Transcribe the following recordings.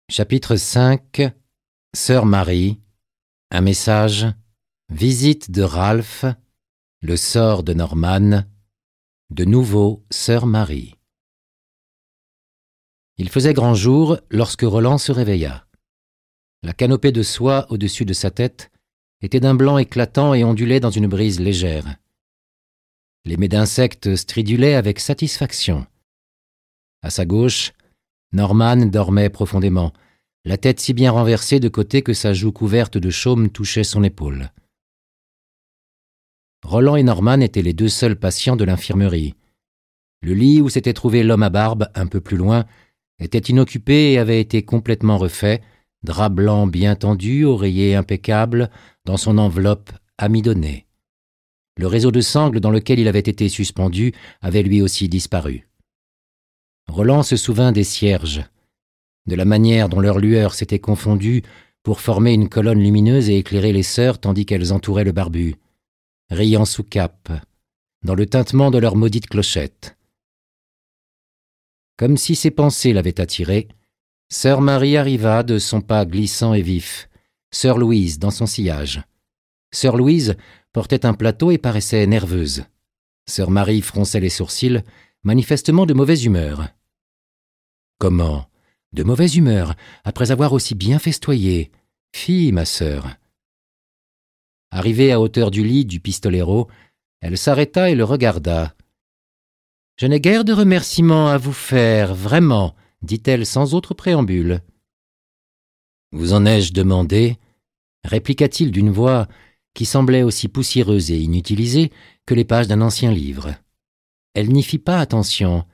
Chapitre 5 Sœur Marie. Un message. Visite de Ralph. Le sort de Norman. De nouveau Sœur Marie. Il faisait grand jour lorsque Roland se réveilla. La canopée de soie au-dessus de sa tête était d'un blanc éclatant et ondulait dans une brise légère. Les mets d'insectes stridulaient avec satisfaction. À sa gauche, Norman dormait profondément, la tête si bien renversée de côté que sa joue couverte de chaume touchait son épaule. Roland et Norman étaient les deux seuls patients de l'infirmerie. Le lit où s'était trouvé l'homme à barbe, un peu plus loin, était inoccupé et avait été complètement refait, drap blanc bien tendu, oreiller impeccable, dans son enveloppe amidonnée. Le réseau de sangles dans lequel il avait été suspendu avait lui aussi disparu. Roland se souvint des cierges, de la manière dont leurs lueurs s'étaient confondues pour former une colonne lumineuse et éclairer les sœurs tandis qu'elles entouraient le barbu, riant sous cape, dans le tintement de leurs maudites clochettes. Comme si ses pensées l'avaient attiré, sœur Marie arriva de son pas glissant et vif, sœur Louise dans son sillage. Sœur Louise portait un plateau et paraissait nerveuse. Sœur Marie fronçait les sourcils, manifestement de mauvaise humeur. « Comment ? De mauvaise humeur, après avoir aussi bien festoyé. Fi, ma sœur. » Arrivée à hauteur du lit du pistolero, elle s'arrêta et le regarda. « Je n'ai guère de remerciements à vous faire, vraiment, » dit-elle sans autre préambule. « Vous en ai-je demandé ?» répliqua-t-il d'une voix qui semblait aussi poussiéreuse et inutilisée que les pages d'un ancien livre. Elle n'y fit pas attention.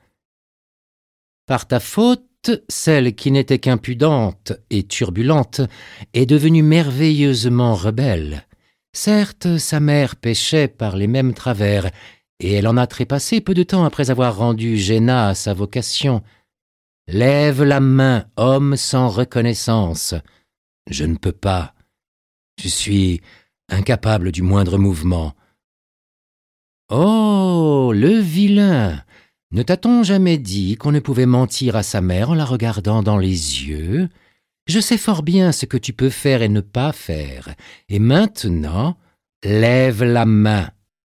« Par ta faute, celle qui n'était qu'impudente et turbulente est devenue merveilleusement rebelle. Certes, sa mère péchait par les mêmes travers, et elle en a trépassé peu de temps après avoir rendu Géna à sa vocation. Lève la main, homme sans reconnaissance. Je ne peux pas. Je suis incapable du moindre mouvement. Oh, le vilain! Ne t'a-t-on jamais dit qu'on ne pouvait mentir à sa mère en la regardant dans les yeux? Je sais fort bien ce que tu peux faire et ne pas faire. Et maintenant, lève la main. »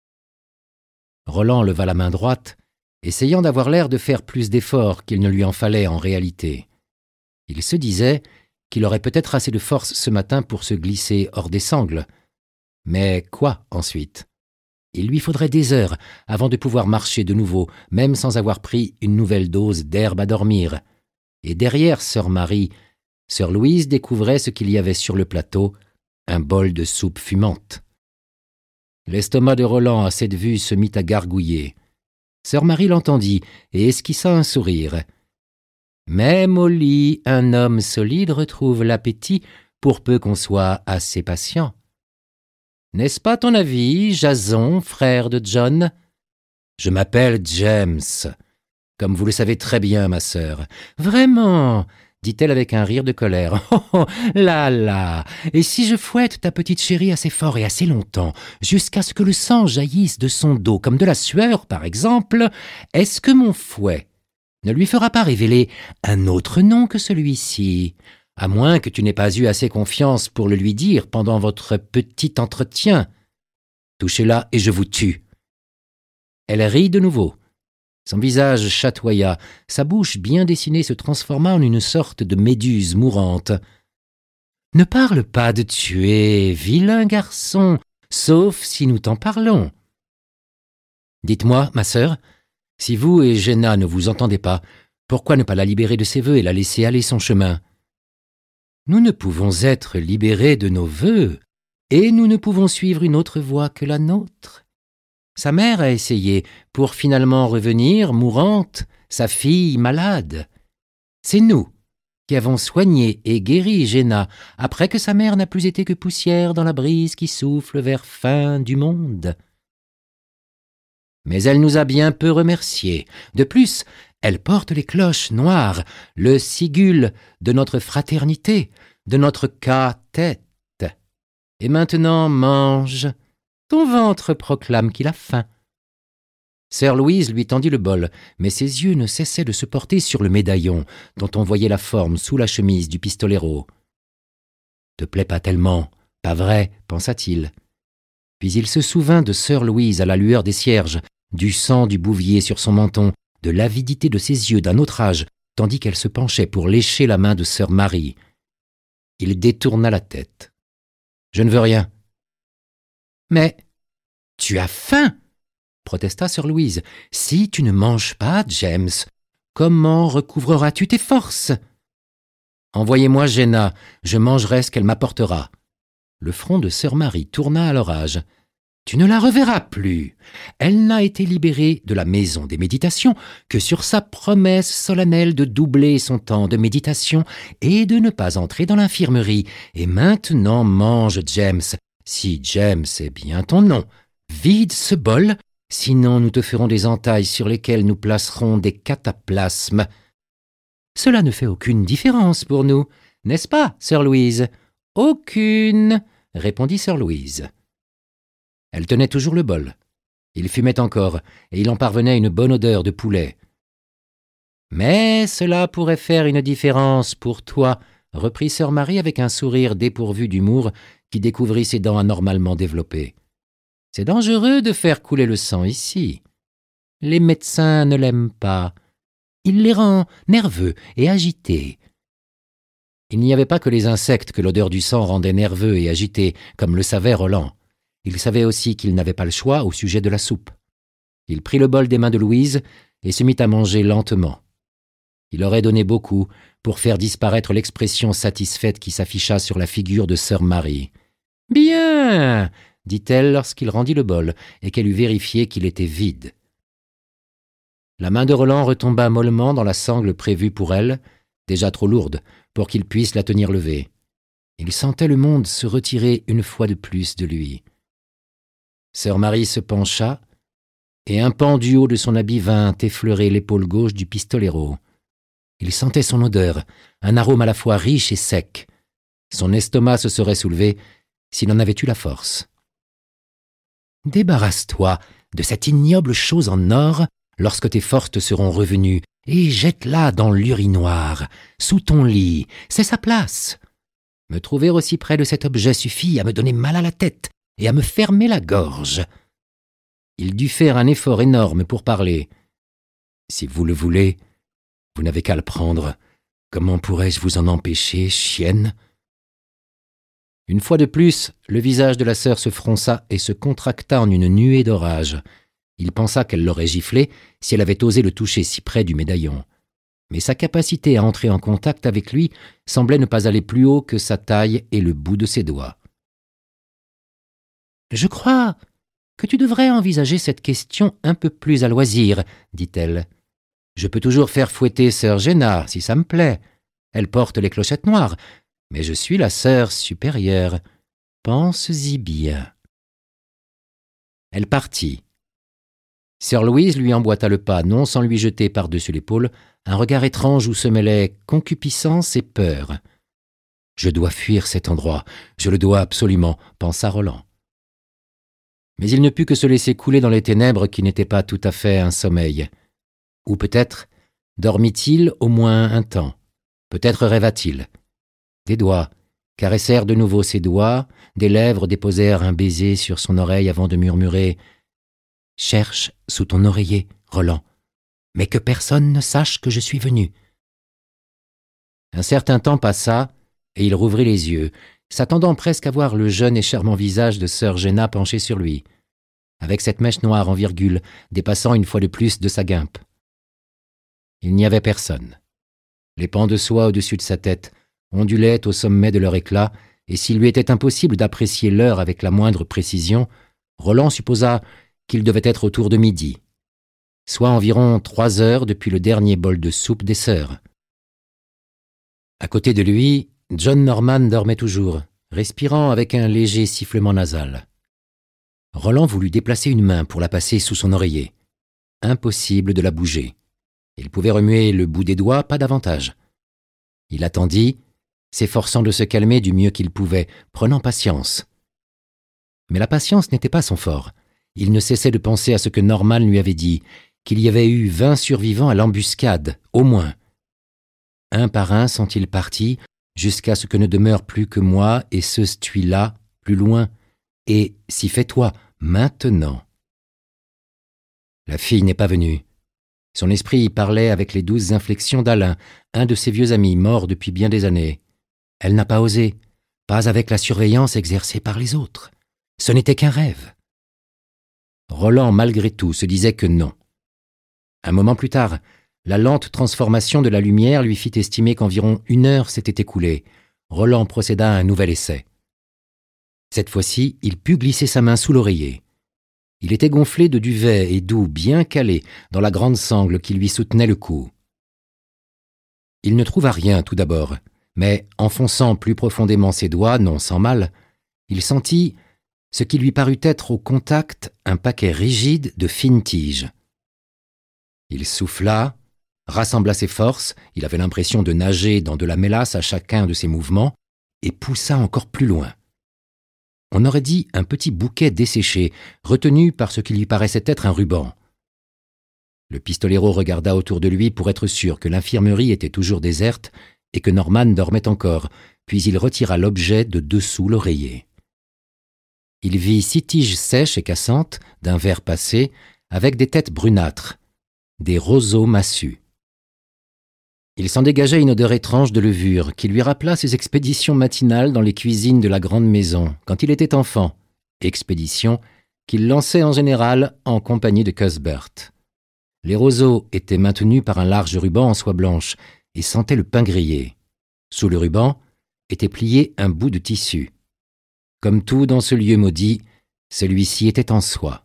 Roland leva la main droite, essayant d'avoir l'air de faire plus d'efforts qu'il ne lui en fallait en réalité. Il se disait qu'il aurait peut-être assez de force ce matin pour se glisser hors des sangles. Mais quoi ensuite? Il lui faudrait des heures avant de pouvoir marcher de nouveau, même sans avoir pris une nouvelle dose d'herbe à dormir. Et derrière sœur Marie, sœur Louise découvrait ce qu'il y avait sur le plateau, un bol de soupe fumante. L'estomac de Roland à cette vue se mit à gargouiller. Sœur Marie l'entendit et esquissa un sourire. Même au lit, un homme solide retrouve l'appétit pour peu qu'on soit assez patient. N'est-ce pas ton avis, Jason, frère de John? Je m'appelle James, comme vous le savez très bien, ma sœur. Vraiment, dit-elle avec un rire de colère. Oh, là, là, et si je fouette ta petite chérie assez fort et assez longtemps, jusqu'à ce que le sang jaillisse de son dos, comme de la sueur, par exemple, est-ce que mon fouet ne lui fera pas révéler un autre nom que celui-ci, à moins que tu n'aies pas eu assez confiance pour le lui dire pendant votre petit entretien. Touchez-la et je vous tue. » Elle rit de nouveau. Son visage chatoya, sa bouche bien dessinée se transforma en une sorte de méduse mourante. « Ne parle pas de tuer, vilain garçon, sauf si nous t'en parlons. Dites-moi, ma sœur, si vous et Géna ne vous entendez pas, pourquoi ne pas la libérer de ses vœux et la laisser aller son chemin? Nous ne pouvons être libérés de nos vœux, et nous ne pouvons suivre une autre voie que la nôtre. Sa mère a essayé, pour finalement revenir, mourante, sa fille malade. C'est nous qui avons soigné et guéri Géna après que sa mère n'a plus été que poussière dans la brise qui souffle vers fin du monde. Mais elle nous a bien peu remerciés. De plus, elle porte les cloches noires, le sigule de notre fraternité, de notre cas-tête. Et maintenant, mange. Ton ventre proclame qu'il a faim. Sir Louise lui tendit le bol, mais ses yeux ne cessaient de se porter sur le médaillon, dont on voyait la forme sous la chemise du pistolero. « Te plaît pas tellement, pas vrai ?» pensa-t-il. Puis il se souvint de Sir Louise à la lueur des cierges, du sang du bouvier sur son menton, de l'avidité de ses yeux d'un autre âge, tandis qu'elle se penchait pour lécher la main de Sir Marie. Il détourna la tête. « Je ne veux rien. »« Mais tu as faim !» protesta Sir Louise. « Si tu ne manges pas, James, comment recouvreras-tu tes forces ?»« Envoyez-moi Jenna, je mangerai ce qu'elle m'apportera. » Le front de Sir Marie tourna à l'orage. « Tu ne la reverras plus. Elle n'a été libérée de la maison des méditations que sur sa promesse solennelle de doubler son temps de méditation et de ne pas entrer dans l'infirmerie. Et maintenant mange, James, si James est bien ton nom. Vide ce bol, sinon nous te ferons des entailles sur lesquelles nous placerons des cataplasmes. Cela ne fait aucune différence pour nous, n'est-ce pas, Sir Louise ? Aucune, répondit Sir Louise. Elle tenait toujours le bol. Il fumait encore, et il en parvenait une bonne odeur de poulet. « Mais cela pourrait faire une différence pour toi, » reprit Sir Marie avec un sourire dépourvu d'humour qui découvrit ses dents anormalement développées. « C'est dangereux de faire couler le sang ici. Les médecins ne l'aiment pas. Il les rend nerveux et agités. » Il n'y avait pas que les insectes que l'odeur du sang rendait nerveux et agités, comme le savait Roland. Il savait aussi qu'il n'avait pas le choix au sujet de la soupe. Il prit le bol des mains de Louise et se mit à manger lentement. Il aurait donné beaucoup pour faire disparaître l'expression satisfaite qui s'afficha sur la figure de Sir Marie. « Bien !» dit-elle lorsqu'il rendit le bol et qu'elle eut vérifié qu'il était vide. La main de Roland retomba mollement dans la sangle prévue pour elle, déjà trop lourde pour qu'il puisse la tenir levée. Il sentait le monde se retirer une fois de plus de lui. Sir Marie se pencha, et un pan du haut de son habit vint effleurer l'épaule gauche du pistolero. Il sentait son odeur, un arôme à la fois riche et sec. Son estomac se serait soulevé s'il en avait eu la force. « Débarrasse-toi de cette ignoble chose en or lorsque tes forces te seront revenues, et jette-la dans l'urinoir, sous ton lit, c'est sa place. Me trouver aussi près de cet objet suffit à me donner mal à la tête et à me fermer la gorge. » Il dut faire un effort énorme pour parler. « Si vous le voulez, vous n'avez qu'à le prendre. Comment pourrais-je vous en empêcher, chienne ?» Une fois de plus, le visage de la sœur se fronça et se contracta en une nuée d'orage. Il pensa qu'elle l'aurait giflé si elle avait osé le toucher si près du médaillon. Mais sa capacité à entrer en contact avec lui semblait ne pas aller plus haut que sa taille et le bout de ses doigts. « Je crois que tu devrais envisager cette question un peu plus à loisir, » dit-elle. « Je peux toujours faire fouetter sœur Jenna, si ça me plaît. Elle porte les clochettes noires, mais je suis la sœur supérieure. Pense-y bien. » Elle partit. Sir Louise lui emboîta le pas, non sans lui jeter par-dessus l'épaule un regard étrange où se mêlaient concupiscence et peur. « Je dois fuir cet endroit, je le dois absolument, » pensa Roland. Mais il ne put que se laisser couler dans les ténèbres qui n'étaient pas tout à fait un sommeil. Ou peut-être dormit-il au moins un temps, peut-être rêva-t-il. Des doigts caressèrent de nouveau ses doigts, des lèvres déposèrent un baiser sur son oreille avant de murmurer « Cherche sous ton oreiller, Roland, mais que personne ne sache que je suis venu. » Un certain temps passa, et il rouvrit les yeux, s'attendant presque à voir le jeune et charmant visage de sœur Jenna penché sur lui, avec cette mèche noire en virgule dépassant une fois de plus de sa guimpe. Il n'y avait personne. Les pans de soie au-dessus de sa tête ondulaient au sommet de leur éclat, et s'il lui était impossible d'apprécier l'heure avec la moindre précision, Roland supposa qu'il devait être autour de midi, soit environ 3 heures depuis le dernier bol de soupe des sœurs. À côté de lui, John Norman dormait toujours, respirant avec un léger sifflement nasal. Roland voulut déplacer une main pour la passer sous son oreiller. Impossible de la bouger. Il pouvait remuer le bout des doigts, pas davantage. Il attendit, s'efforçant de se calmer du mieux qu'il pouvait, prenant patience. Mais la patience n'était pas son fort. Il ne cessait de penser à ce que Norman lui avait dit, qu'il y avait eu 20 survivants à l'embuscade, au moins. Un par un sont-ils partis, jusqu'à ce que ne demeure plus que moi et ce Stuy-là, plus loin. Et, si fais-toi, maintenant. La fille n'est pas venue. Son esprit y parlait avec les douces inflexions d'Alain, un de ses vieux amis mort depuis bien des années. Elle n'a pas osé, pas avec la surveillance exercée par les autres. Ce n'était qu'un rêve. Roland, malgré tout, se disait que non. Un moment plus tard, la lente transformation de la lumière lui fit estimer qu'environ 1 heure s'était écoulée. Roland procéda à un nouvel essai. Cette fois-ci, il put glisser sa main sous l'oreiller. Il était gonflé de duvet et d'eau bien calé dans la grande sangle qui lui soutenait le cou. Il ne trouva rien tout d'abord, mais enfonçant plus profondément ses doigts, non sans mal, il sentit ce qui lui parut être au contact un paquet rigide de fines tiges. Il souffla, rassembla ses forces, il avait l'impression de nager dans de la mélasse à chacun de ses mouvements, et poussa encore plus loin. On aurait dit un petit bouquet desséché, retenu par ce qui lui paraissait être un ruban. Le pistolero regarda autour de lui pour être sûr que l'infirmerie était toujours déserte et que Norman dormait encore, puis il retira l'objet de dessous l'oreiller. Il vit 6 tiges sèches et cassantes, d'un vert passé, avec des têtes brunâtres, des roseaux massus. Il s'en dégageait une odeur étrange de levure qui lui rappela ses expéditions matinales dans les cuisines de la grande maison, quand il était enfant, expéditions qu'il lançait en général en compagnie de Cuthbert. Les roseaux étaient maintenus par un large ruban en soie blanche et sentaient le pain grillé. Sous le ruban était plié un bout de tissu. Comme tout dans ce lieu maudit, celui-ci était en soie.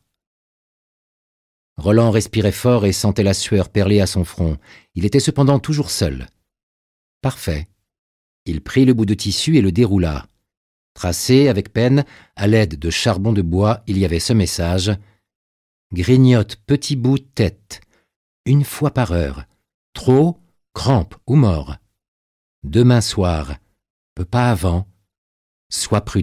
Roland respirait fort et sentait la sueur perler à son front. Il était cependant toujours seul. Parfait. Il prit le bout de tissu et le déroula. Tracé avec peine, à l'aide de charbon de bois, il y avait ce message. « Grignote petit bout tête. 1 fois par heure. Trop, crampe ou mort. Demain soir. Peu pas avant. Sois prudent. »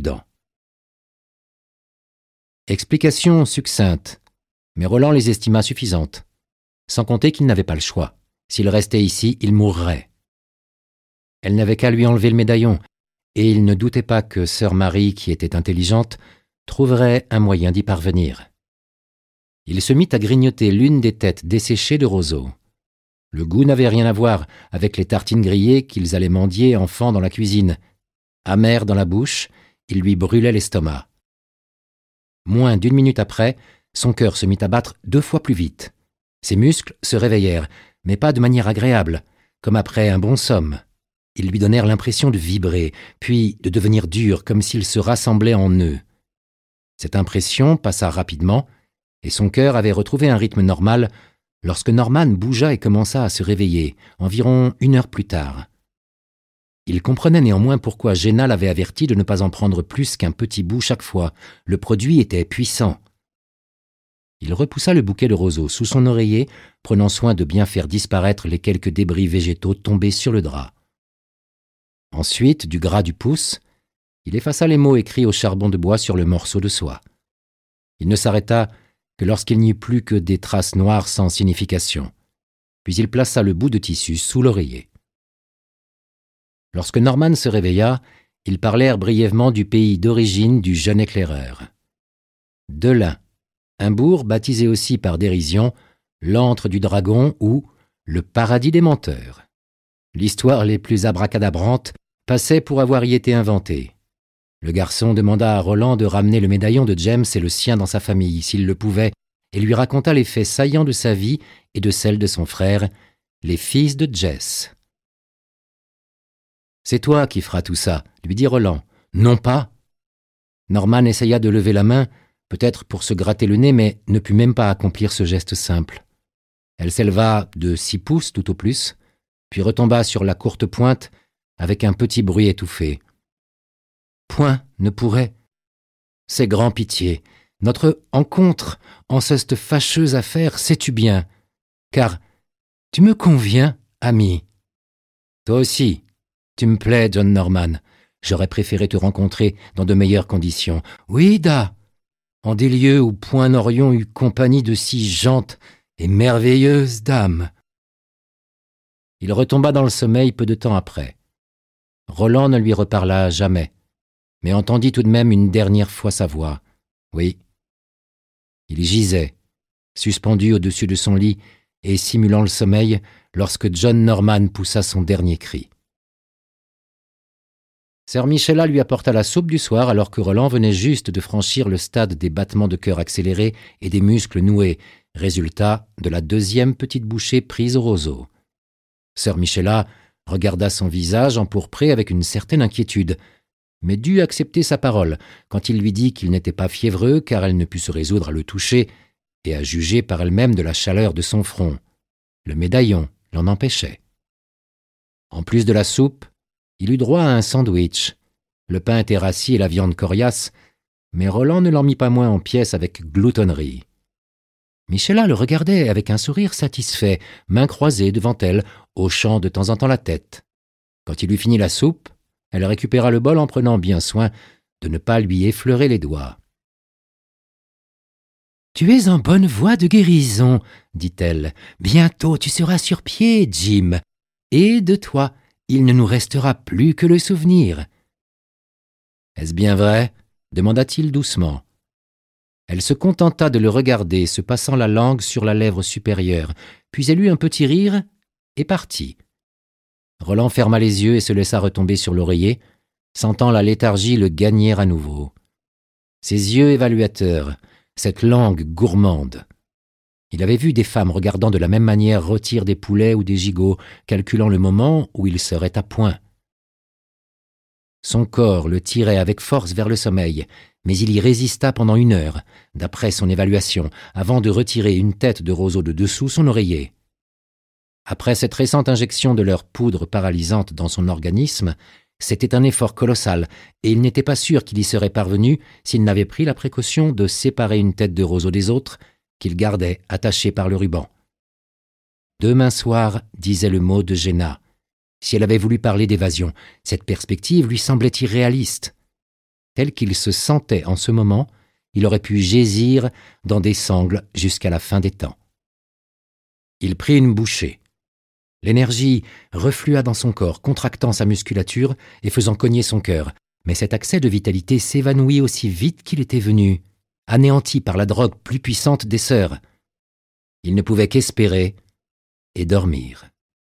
Explication succincte. Mais Roland les estima suffisantes, sans compter qu'il n'avait pas le choix. S'il restait ici, il mourrait. Elle n'avait qu'à lui enlever le médaillon, et il ne doutait pas que sœur Marie, qui était intelligente, trouverait un moyen d'y parvenir. Il se mit à grignoter l'une des têtes desséchées de roseaux. Le goût n'avait rien à voir avec les tartines grillées qu'ils allaient mendier enfants dans la cuisine. Amer dans la bouche, il lui brûlait l'estomac. Moins d'1 minute après, son cœur se mit à battre 2 fois plus vite. Ses muscles se réveillèrent, mais pas de manière agréable, comme après un bon somme. Ils lui donnèrent l'impression de vibrer, puis de devenir durs, comme s'ils se rassemblaient en nœuds. Cette impression passa rapidement, et son cœur avait retrouvé un rythme normal lorsque Norman bougea et commença à se réveiller, environ 1 heure plus tard. Il comprenait néanmoins pourquoi Géna l'avait averti de ne pas en prendre plus qu'un petit bout chaque fois. Le produit était puissant. Il repoussa le bouquet de roseaux sous son oreiller, prenant soin de bien faire disparaître les quelques débris végétaux tombés sur le drap. Ensuite, du gras du pouce, il effaça les mots écrits au charbon de bois sur le morceau de soie. Il ne s'arrêta que lorsqu'il n'y eut plus que des traces noires sans signification. Puis il plaça le bout de tissu sous l'oreiller. Lorsque Norman se réveilla, ils parlèrent brièvement du pays d'origine du jeune éclaireur. Delin, un bourg baptisé aussi par dérision l'antre du dragon ou le paradis des menteurs. L'histoire les plus abracadabrantes passait pour avoir y été inventée. Le garçon demanda à Roland de ramener le médaillon de James et le sien dans sa famille, s'il le pouvait, et lui raconta les faits saillants de sa vie et de celle de son frère, les fils de Jess. « C'est toi qui feras tout ça, » lui dit Roland. « Non pas !» Norman essaya de lever la main, peut-être pour se gratter le nez, mais ne put même pas accomplir ce geste simple. Elle s'éleva de 6 pouces tout au plus, puis retomba sur la courte pointe avec un petit bruit étouffé. « Point ne pourrait. C'est grand pitié. Notre encontre en cette fâcheuse affaire, sais-tu bien, car tu me conviens, ami. Toi aussi, tu me plais, John Norman. J'aurais préféré te rencontrer dans de meilleures conditions. Oui, Da. en des lieux où point n'aurions eu compagnie de si gentes et merveilleuses dames. Il retomba dans le sommeil peu de temps après. Roland ne lui reparla jamais, mais entendit tout de même une dernière fois sa voix. Oui. Il gisait, suspendu au-dessus de son lit et simulant le sommeil, lorsque John Norman poussa son dernier cri. Sœur Michela lui apporta la soupe du soir alors que Roland venait juste de franchir le stade des battements de cœur accélérés et des muscles noués, résultat de la deuxième petite bouchée prise au roseau. Sœur Michela regarda son visage empourpré avec une certaine inquiétude, mais dut accepter sa parole quand il lui dit qu'il n'était pas fiévreux car elle ne put se résoudre à le toucher et à juger par elle-même de la chaleur de son front. Le médaillon l'en empêchait. En plus de la soupe, il eut droit à un sandwich. Le pain était rassis et la viande coriace, mais Roland ne l'en mit pas moins en pièces avec gloutonnerie. Michela le regardait avec un sourire satisfait, mains croisées devant elle, hochant de temps en temps la tête. Quand il eut fini la soupe, elle récupéra le bol en prenant bien soin de ne pas lui effleurer les doigts. « Tu es en bonne voie de guérison, dit-elle. Bientôt tu seras sur pied, Jim. Et de toi, il ne nous restera plus que le souvenir. » « Est-ce bien vrai ?» demanda-t-il doucement. Elle se contenta de le regarder, se passant la langue sur la lèvre supérieure, puis elle eut un petit rire et partit. Roland ferma les yeux et se laissa retomber sur l'oreiller, sentant la léthargie le gagner à nouveau. Ses yeux évaluateurs, cette langue gourmande. Il avait vu des femmes regardant de la même manière rôtir des poulets ou des gigots, calculant le moment où ils seraient à point. Son corps le tirait avec force vers le sommeil, mais il y résista pendant 1 heure, d'après son évaluation, avant de retirer une tête de roseau de dessous son oreiller. Après cette récente injection de leur poudre paralysante dans son organisme, c'était un effort colossal, et il n'était pas sûr qu'il y serait parvenu s'il n'avait pris la précaution de séparer une tête de roseau des autres, qu'il gardait attachée par le ruban. Demain soir, disait le mot de Géna. Si elle avait voulu parler d'évasion, cette perspective lui semblait irréaliste. Tel qu'il se sentait en ce moment, il aurait pu gésir dans des sangles jusqu'à la fin des temps. Il prit une bouchée. L'énergie reflua dans son corps, contractant sa musculature et faisant cogner son cœur, mais cet accès de vitalité s'évanouit aussi vite qu'il était venu, anéanti par la drogue plus puissante des sœurs. Il ne pouvait qu'espérer et dormir.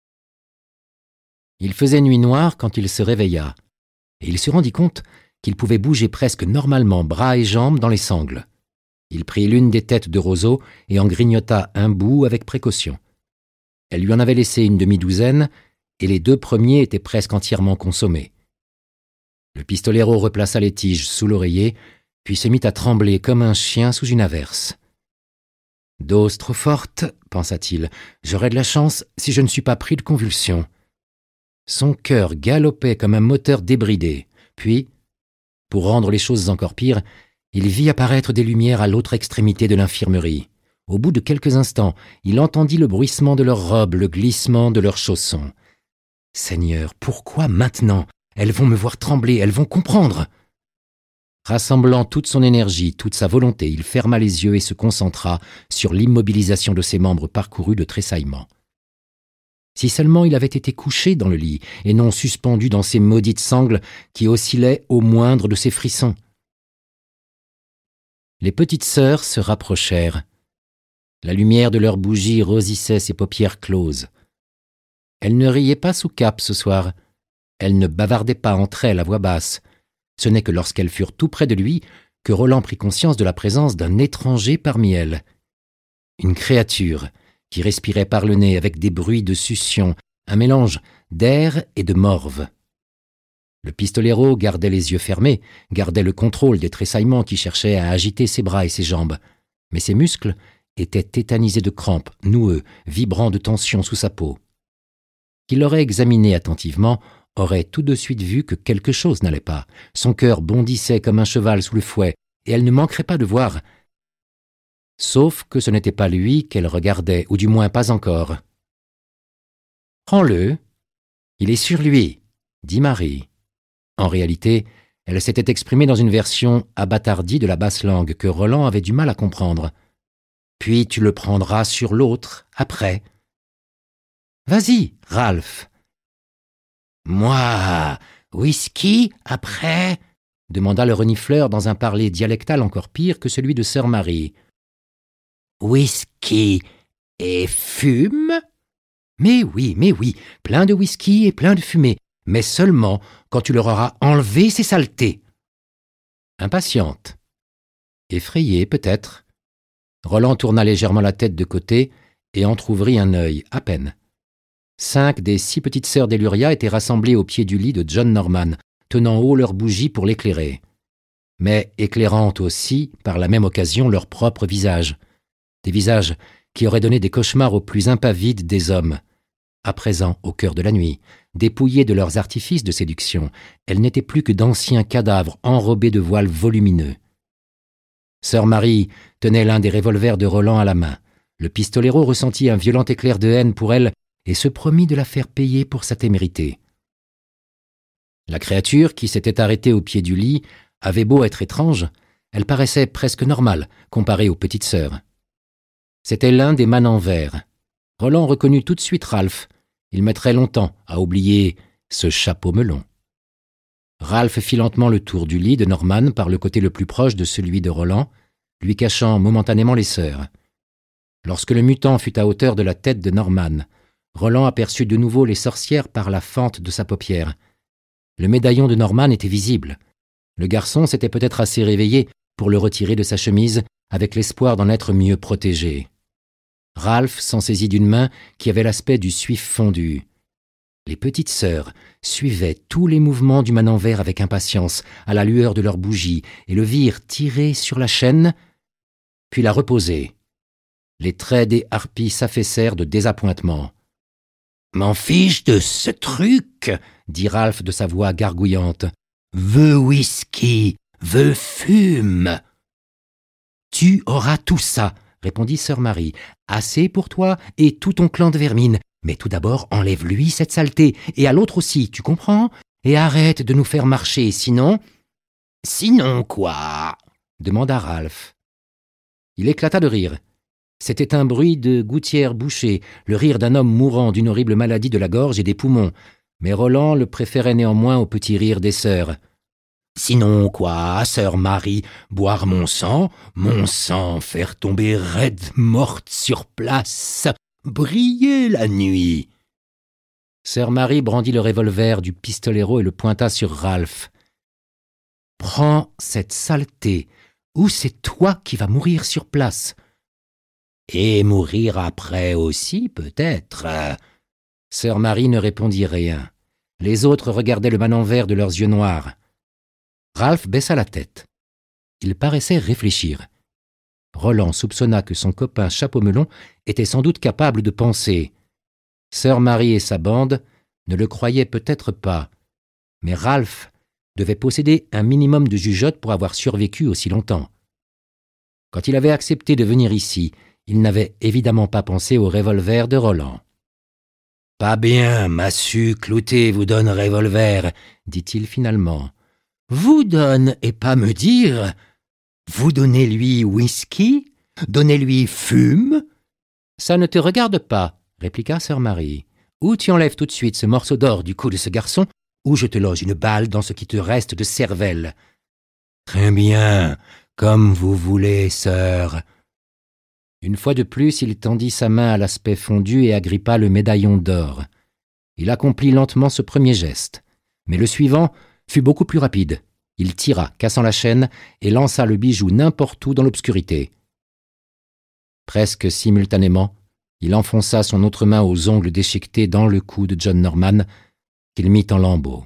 Il faisait nuit noire quand il se réveilla, et il se rendit compte qu'il pouvait bouger presque normalement bras et jambes dans les sangles. Il prit l'une des têtes de roseau et en grignota un bout avec précaution. Elle lui en avait laissé une demi-douzaine, et les 2 premiers étaient presque entièrement consommés. Le pistolero replaça les tiges sous l'oreiller, puis se mit à trembler comme un chien sous une averse. « Dose trop forte, pensa-t-il, j'aurai de la chance si je ne suis pas pris de convulsions. » Son cœur galopait comme un moteur débridé, puis, pour rendre les choses encore pires, il vit apparaître des lumières à l'autre extrémité de l'infirmerie. Au bout de quelques instants, il entendit le bruissement de leurs robes, le glissement de leurs chaussons. « Seigneur, pourquoi maintenant? Elles vont me voir trembler, elles vont comprendre !» Rassemblant toute son énergie, toute sa volonté, il ferma les yeux et se concentra sur l'immobilisation de ses membres parcourus de tressaillements. Si seulement il avait été couché dans le lit, et non suspendu dans ces maudites sangles qui oscillaient au moindre de ses frissons. Les petites sœurs se rapprochèrent. La lumière de leur bougie rosissait ses paupières closes. Elles ne riaient pas sous cape ce soir. Elles ne bavardaient pas entre elles à voix basse. Ce n'est que lorsqu'elles furent tout près de lui que Roland prit conscience de la présence d'un étranger parmi elles. Une créature qui respirait par le nez avec des bruits de succion, un mélange d'air et de morve. Le pistolero gardait les yeux fermés, gardait le contrôle des tressaillements qui cherchaient à agiter ses bras et ses jambes, mais ses muscles étaient tétanisés de crampes, noueux, vibrant de tension sous sa peau. Qui l'aurait examiné attentivement aurait tout de suite vu que quelque chose n'allait pas. Son cœur bondissait comme un cheval sous le fouet, et elle ne manquerait pas de voir. Sauf que ce n'était pas lui qu'elle regardait, ou du moins pas encore. « Prends-le, il est sur lui, dit Marie. En réalité, Elle s'était exprimée dans une version abâtardie de la basse langue que Roland avait du mal à comprendre. « Puis tu le prendras sur l'autre, après. »« Vas-y, Ralph. »« Moi, whisky, après ?» demanda le renifleur dans un parler dialectal encore pire que celui de sœur Marie. « Whisky et fume ?»« Mais oui, plein de whisky et plein de fumée, mais seulement quand tu leur auras enlevé ces saletés. » Impatiente. Effrayée, peut-être. Roland tourna légèrement la tête de côté et entr'ouvrit un œil, à peine. 5 des 6 petites sœurs d'Eluria étaient rassemblées au pied du lit de John Norman, tenant haut leurs bougies pour l'éclairer, mais éclairant aussi, par la même occasion, leurs propres visages. Des visages qui auraient donné des cauchemars aux plus impavides des hommes. À présent, au cœur de la nuit, dépouillées de leurs artifices de séduction, elles n'étaient plus que d'anciens cadavres enrobés de voiles volumineux. Sœur Marie tenait l'un des revolvers de Roland à la main. Le pistolero ressentit un violent éclair de haine pour elle et se promit de la faire payer pour sa témérité. La créature, qui s'était arrêtée au pied du lit, avait beau être étrange, elle paraissait presque normale comparée aux petites sœurs. C'était l'un des Manenvers. Roland reconnut tout de suite Ralph. Il mettrait longtemps à oublier ce chapeau melon. Ralph fit lentement le tour du lit de Norman par le côté le plus proche de celui de Roland, lui cachant momentanément les sœurs. Lorsque le mutant fut à hauteur de la tête de Norman, Roland aperçut de nouveau les sorcières par la fente de sa paupière. Le médaillon de Norman était visible. Le garçon s'était peut-être assez réveillé pour le retirer de sa chemise avec l'espoir d'en être mieux protégé. Ralph s'en saisit d'une main qui avait l'aspect du suif fondu. Les petites sœurs suivaient tous les mouvements du Manenvers avec impatience, à la lueur de leurs bougies, et le virent tirer sur la chaîne, puis la reposer. Les traits des harpies s'affaissèrent de désappointement. « M'en fiche de ce truc !» dit Ralph de sa voix gargouillante. « Veux whisky, veux fume !»« Tu auras tout ça !» répondit sœur Marie. « Assez pour toi et tout ton clan de vermine. Mais tout d'abord, enlève-lui cette saleté, et à l'autre aussi, tu comprends? Et arrête de nous faire marcher, sinon... »« Sinon quoi ?» demanda Ralph. Il éclata de rire. C'était un bruit de gouttière bouchée, le rire d'un homme mourant d'une horrible maladie de la gorge et des poumons. Mais Roland le préférait néanmoins au petit rire des sœurs. « Sinon quoi, sœur Marie? Boire mon sang, faire tomber raide morte sur place, briller la nuit !» Sœur Marie brandit le revolver du pistolero et le pointa sur Ralph. « Prends cette saleté, ou c'est toi qui vas mourir sur place. »« Et mourir après aussi, peut-être. » Sœur Marie ne répondit rien. Les autres regardaient le Manenvers de leurs yeux noirs. Ralph baissa la tête. Il paraissait réfléchir. Roland soupçonna que son copain Chapeau-Melon était sans doute capable de penser. Sœur Marie et sa bande ne le croyaient peut-être pas, mais Ralph devait posséder un minimum de jugeote pour avoir survécu aussi longtemps. Quand il avait accepté de venir ici, il n'avait évidemment pas pensé au revolver de Roland. « Pas bien, massue cloutée vous donne revolver, dit-il finalement. Vous donne et pas me dire. Vous donnez-lui whisky, donnez-lui fume. »« Ça ne te regarde pas, répliqua sœur Marie. Ou tu enlèves tout de suite ce morceau d'or du cou de ce garçon, ou je te loge une balle dans ce qui te reste de cervelle. »« Très bien, comme vous voulez, sœur. » Une fois de plus, il tendit sa main à l'aspect fondu et agrippa le médaillon d'or. Il accomplit lentement ce premier geste, mais le suivant fut beaucoup plus rapide. Il tira, cassant la chaîne, et lança le bijou n'importe où dans l'obscurité. Presque simultanément, il enfonça son autre main aux ongles déchiquetés dans le cou de John Norman, qu'il mit en lambeaux.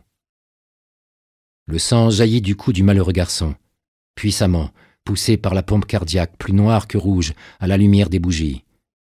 Le sang jaillit du cou du malheureux garçon, puissamment, poussé par la pompe cardiaque plus noire que rouge à la lumière des bougies.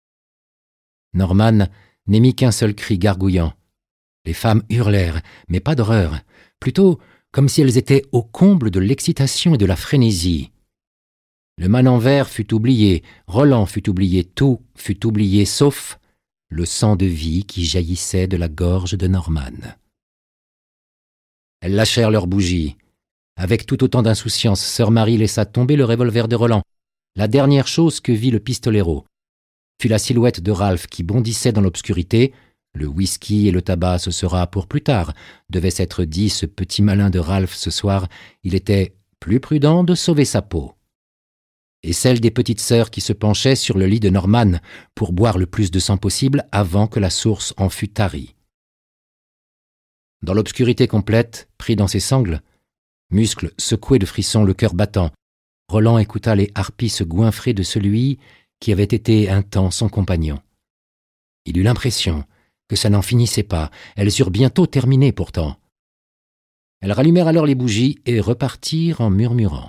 Norman n'émit qu'un seul cri gargouillant. Les femmes hurlèrent, mais pas d'horreur, plutôt comme si elles étaient au comble de l'excitation et de la frénésie. Le Manenvers fut oublié, Roland fut oublié, tout fut oublié, sauf le sang de vie qui jaillissait de la gorge de Norman. Elles lâchèrent leurs bougies. Avec tout autant d'insouciance, sœur Marie laissa tomber le revolver de Roland. La dernière chose que vit le pistolero fut la silhouette de Ralph qui bondissait dans l'obscurité. Le whisky et le tabac, ce sera pour plus tard, devait s'être dit ce petit malin de Ralph ce soir. Il était plus prudent de sauver sa peau. Et celle des petites sœurs qui se penchaient sur le lit de Norman pour boire le plus de sang possible avant que la source en fût tarie. Dans l'obscurité complète, pris dans ses sangles, muscles secoués de frissons, le cœur battant, Roland écouta les harpies se goinfrer de celui qui avait été un temps son compagnon. Il eut l'impression que ça n'en finissait pas. Elles eurent bientôt terminé pourtant. Elles rallumèrent alors les bougies et repartirent en murmurant.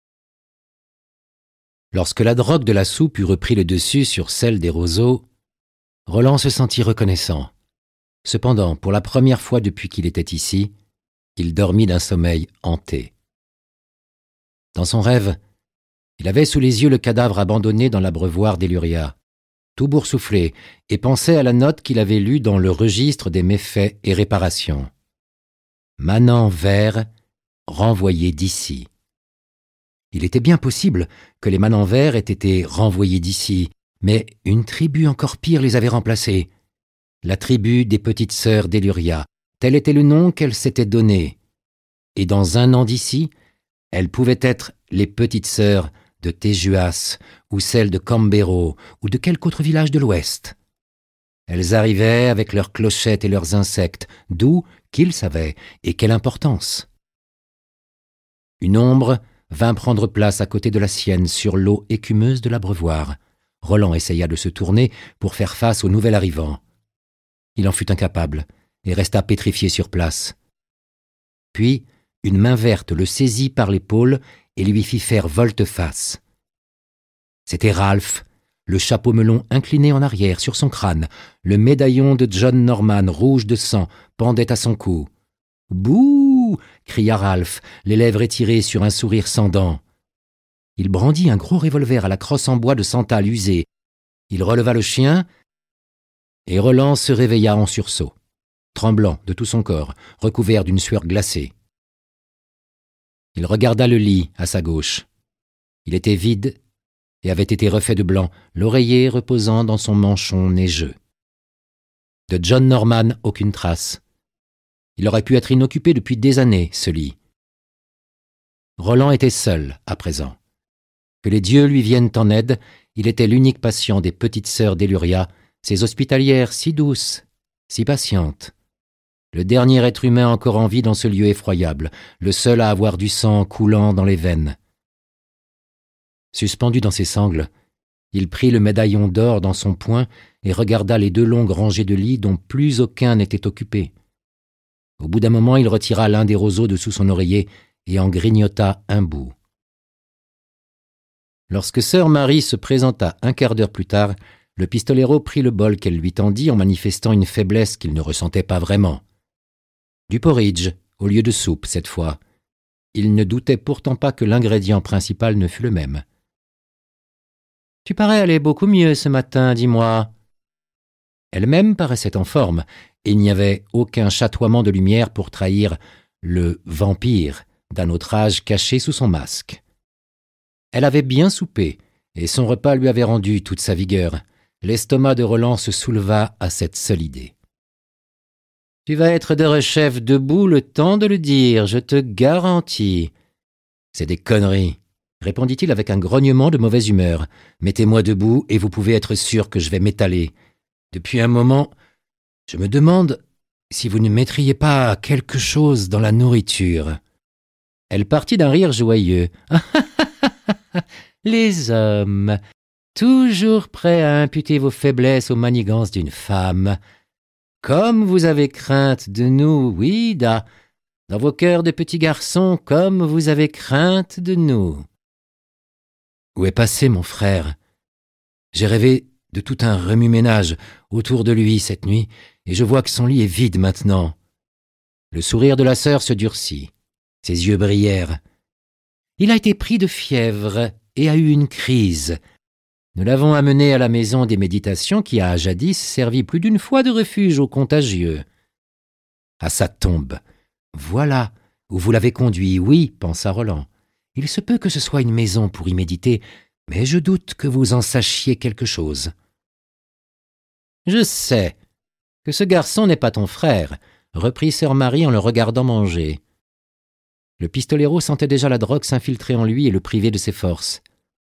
Lorsque la drogue de la soupe eut repris le dessus sur celle des roseaux, Roland se sentit reconnaissant. Cependant, pour la première fois depuis qu'il était ici, il dormit d'un sommeil hanté. Dans son rêve, il avait sous les yeux le cadavre abandonné dans l'abreuvoir d'Eluria, tout boursouflé, et pensait à la note qu'il avait lue dans le registre des méfaits et réparations. Manant vert, renvoyé d'ici. Il était bien possible que les manants verts aient été renvoyés d'ici, mais une tribu encore pire les avait remplacés. La tribu des petites sœurs d'Eluria, tel était le nom qu'elle s'était donné. Et dans 1 an d'ici, elles pouvaient être les petites sœurs de Tejuas, ou celles de Cambero, ou de quelque autre village de l'Ouest. Elles arrivaient avec leurs clochettes et leurs insectes, d'où qu'ils savaient, et quelle importance. Une ombre vint prendre place à côté de la sienne sur l'eau écumeuse de l'abreuvoir. Roland essaya de se tourner pour faire face au nouvel arrivant. Il en fut incapable et resta pétrifié sur place. Puis, une main verte le saisit par l'épaule et lui fit faire volte-face. C'était Ralph, le chapeau melon incliné en arrière sur son crâne, le médaillon de John Norman rouge de sang pendait à son cou. « Bouh !» cria Ralph, les lèvres étirées sur un sourire sans dents. Il brandit un gros revolver à la crosse en bois de santal usée. Il releva le chien, et Roland se réveilla en sursaut, tremblant de tout son corps, recouvert d'une sueur glacée. Il regarda le lit à sa gauche. Il était vide et avait été refait de blanc, l'oreiller reposant dans son manchon neigeux. De John Norman, aucune trace. Il aurait pu être inoccupé depuis des années, ce lit. Roland était seul, à présent. Que les dieux lui viennent en aide, il était l'unique patient des petites sœurs d'Eluria, ces hospitalières si douces, si patientes. Le dernier être humain encore en vie dans ce lieu effroyable, le seul à avoir du sang coulant dans les veines. Suspendu dans ses sangles, il prit le médaillon d'or dans son poing et regarda les 2 longues rangées de lits dont plus aucun n'était occupé. Au bout d'un moment, il retira l'un des roseaux de sous son oreiller et en grignota un bout. Lorsque sœur Marie se présenta un quart d'heure plus tard, le pistolero prit le bol qu'elle lui tendit en manifestant une faiblesse qu'il ne ressentait pas vraiment. Du porridge, au lieu de soupe, cette fois. Il ne doutait pourtant pas que l'ingrédient principal ne fût le même. « Tu parais aller beaucoup mieux ce matin, dis-moi. » Elle-même paraissait en forme, et il n'y avait aucun chatoiement de lumière pour trahir le vampire d'un autre âge caché sous son masque. Elle avait bien soupé, et son repas lui avait rendu toute sa vigueur. L'estomac de Roland se souleva à cette seule idée. « Tu vas être derechef debout le temps de le dire, je te garantis. »« C'est des conneries, » répondit-il avec un grognement de mauvaise humeur. « Mettez-moi debout et vous pouvez être sûr que je vais m'étaler. Depuis un moment, je me demande si vous ne mettriez pas quelque chose dans la nourriture. » Elle partit d'un rire joyeux. « Les hommes, toujours prêts à imputer vos faiblesses aux manigances d'une femme. Comme vous avez crainte de nous, oui, dans vos cœurs de petits garçons, comme vous avez crainte de nous. » « Où est passé mon frère ? J'ai rêvé de tout un remue-ménage autour de lui cette nuit, et je vois que son lit est vide maintenant. » Le sourire de la sœur se durcit. Ses yeux brillèrent. « Il a été pris de fièvre et a eu une crise. Nous l'avons amené à la maison des méditations qui a jadis servi plus d'une fois de refuge aux contagieux. À sa tombe, voilà où vous l'avez conduit, oui, pensa Roland. Il se peut que ce soit une maison pour y méditer, mais je doute que vous en sachiez quelque chose. Je sais que ce garçon n'est pas ton frère, reprit sœur Marie en le regardant manger. Le pistolero sentait déjà la drogue s'infiltrer en lui et le priver de ses forces.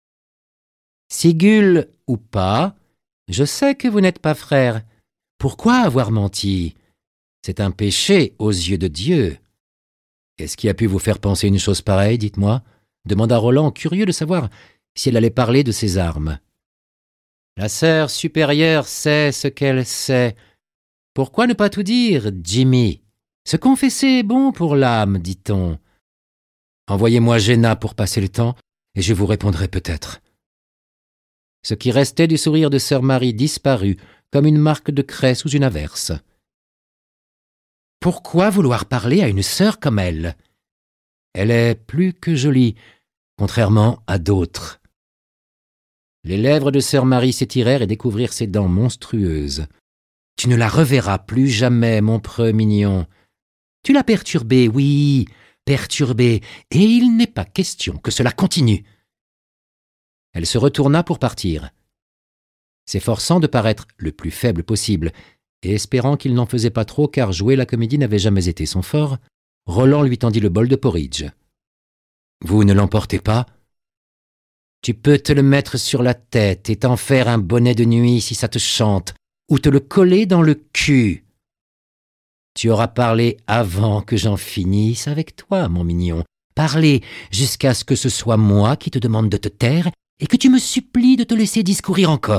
Sigul ou pas, je sais que vous n'êtes pas frère. Pourquoi avoir menti? C'est un péché aux yeux de Dieu. Qu'est-ce qui a pu vous faire penser une chose pareille, dites-moi? Demanda Roland, curieux de savoir si elle allait parler de ses armes. La sœur supérieure sait ce qu'elle sait. Pourquoi ne pas tout dire, Jimmy? Se confesser est bon pour l'âme, dit-on. Envoyez-moi Géna pour passer le temps, et je vous répondrai peut-être. Ce qui restait du sourire de sœur Marie disparut, comme une marque de craie sous une averse. Pourquoi vouloir parler à une sœur comme elle? Elle est plus que jolie, contrairement à d'autres. Les lèvres de sœur Marie s'étirèrent et découvrirent ses dents monstrueuses. Tu ne la reverras plus jamais, mon preux mignon. Tu l'as perturbée, oui, perturbée, et il n'est pas question que cela continue. Elle se retourna pour partir. S'efforçant de paraître le plus faible possible, et espérant qu'il n'en faisait pas trop car jouer la comédie n'avait jamais été son fort, Roland lui tendit le bol de porridge. « Vous ne l'emportez pas? Tu peux te le mettre sur la tête et t'en faire un bonnet de nuit si ça te chante, ou te le coller dans le cul. Tu auras parlé avant que j'en finisse avec toi, mon mignon. Parlez jusqu'à ce que ce soit moi qui te demande de te taire et que tu me supplies de te laisser discourir encore. »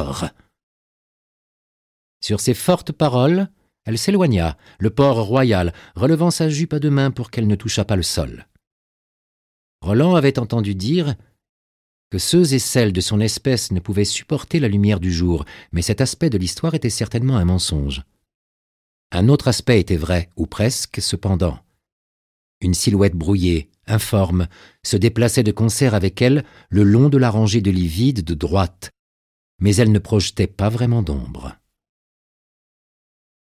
Sur ces fortes paroles, elle s'éloigna, le port royal, relevant sa jupe à deux mains pour qu'elle ne touchât pas le sol. Roland avait entendu dire que ceux et celles de son espèce ne pouvaient supporter la lumière du jour, mais cet aspect de l'histoire était certainement un mensonge. Un autre aspect était vrai, ou presque, cependant. Une silhouette brouillée, informe, se déplaçait de concert avec elle le long de la rangée de lits vides de droite, mais elle ne projetait pas vraiment d'ombre.